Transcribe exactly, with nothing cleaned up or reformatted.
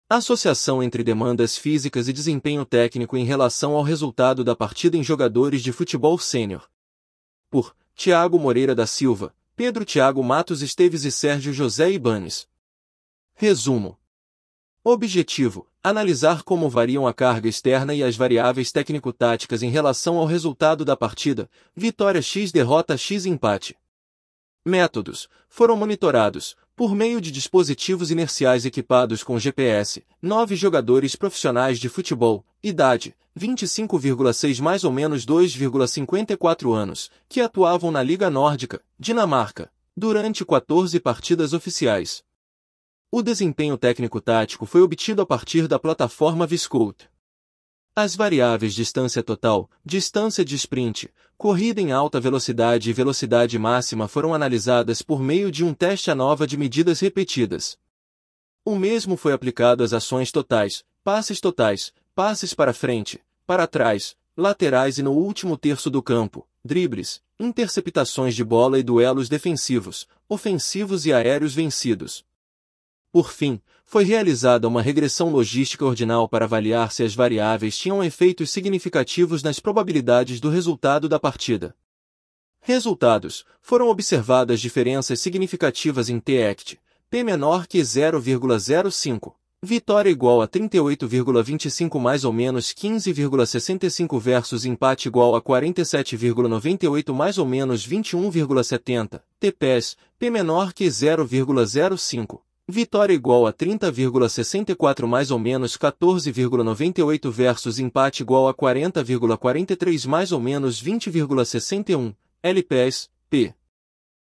Associação entre demandas físicas e desempenho técnico em relação ao resultado da partida em jogadores de futebol sênior. Por Tiago Moreira da Silva, Pedro Tiago Matos Esteves e Sérgio José Ibanes. Resumo. Objetivo: analisar como variam a carga externa e as variáveis técnico-táticas em relação ao resultado da partida, vitória X, derrota X, empate. Métodos: foram monitorados, por meio de dispositivos inerciais equipados com G P S, nove jogadores profissionais de futebol, idade, vinte e cinco vírgula seis mais ou menos dois vírgula cinquenta e quatro anos, que atuavam na Liga Nórdica, Dinamarca, durante quatorze partidas oficiais. O desempenho técnico-tático foi obtido a partir da plataforma Viscout. As variáveis distância total, distância de sprint, corrida em alta velocidade e velocidade máxima foram analisadas por meio de um teste à nova de medidas repetidas. O mesmo foi aplicado às ações totais, passes totais, passes para frente, para trás, laterais e no último terço do campo, dribles, interceptações de bola e duelos defensivos, ofensivos e aéreos vencidos. Por fim, foi realizada uma regressão logística ordinal para avaliar se as variáveis tinham efeitos significativos nas probabilidades do resultado da partida. Resultados: foram observadas diferenças significativas em T-act, P menor que zero vírgula zero cinco, vitória igual a trinta e oito vírgula vinte e cinco mais ou menos quinze vírgula sessenta e cinco versus empate igual a quarenta e sete vírgula noventa e oito mais ou menos vinte e um vírgula setenta, T-P-S, P menor que zero vírgula zero cinco. Vitória igual a trinta vírgula sessenta e quatro mais ou menos quatorze vírgula noventa e oito versus empate igual a quarenta vírgula quarenta e três mais ou menos vinte vírgula sessenta e um, L P S, P.